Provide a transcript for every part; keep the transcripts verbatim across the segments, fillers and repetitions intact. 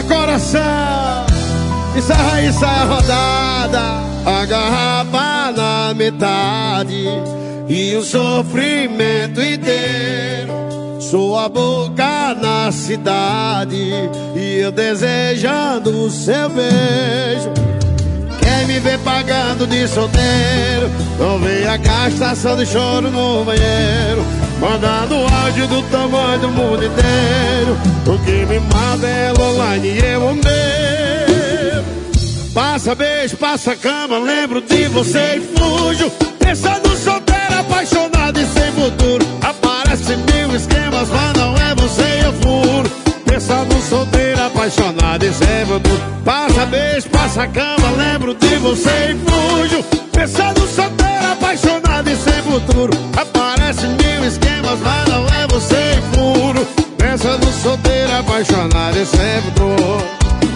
coração. Encerra aí, sai a rodada. A garrafa na metade e o sofrimento inteiro. Sua boca na cidade e eu desejando o seu beijo. Quer me ver pagando de solteiro, não vem a gastação de choro no banheiro, mandando áudio do tamanho do mundo inteiro. O que me mata é online e eu o meu. Passa beijo, passa cama, lembro de você e fujo, pensando solteiro, apaixonado e sem futuro. Aparece mil esquemas, mas não é você eu furo, pensando solteiro, apaixonado e sem futuro. Passa beijo, passa cama, lembro de você e fujo, pensando solteiro, apaixonado e sem futuro. Aparece mil esquemas, mas não é você e furo, pensando solteiro, apaixonado e sem futuro.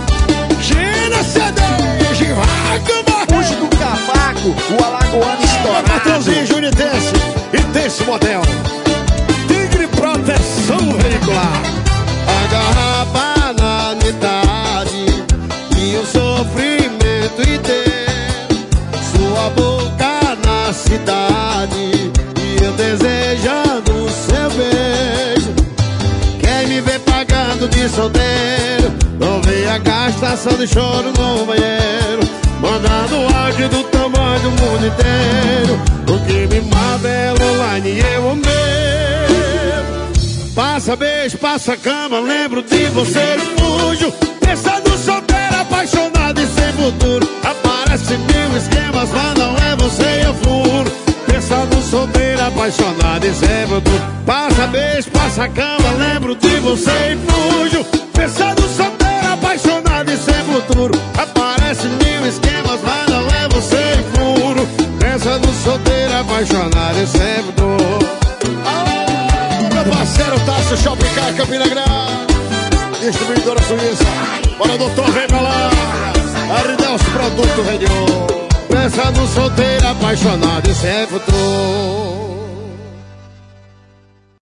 Gina C D, Givago, Puxa do Cavaco, o alagoano estourado. Mateuzinho Júnior Tense e Tense Motel. Tigre Proteção Veicular. A garrafa na metade e o sofrimento inteiro. Sua boca na cidade e eu desejando o seu beijo. Quer me ver pagando de solteiro, não vem a gastação de choro no banheiro, mandando áudio do tamanho do mundo inteiro. O que me mata é online e eu o meu. Passa beijo, passa cama, lembro de você e fujo, pensando solteiro, apaixonado e sem futuro. Aparece mil esquemas, mas não é você eu furo, pensando solteiro, apaixonado e sem futuro. Passa beijo, passa cama, lembro de você e fujo, pensando solteiro, apaixonado e sem futuro. Aparece mil esquemas, mas não é você e furo, pensando solteiro, apaixonado e sem futuro. Meu parceiro Tasso Shopping Car, Campina Grande, distribuidora Suíça. Bora, doutor, vem pra lá. Aridelso Produto Redio, pensando solteiro, apaixonado e sem futuro.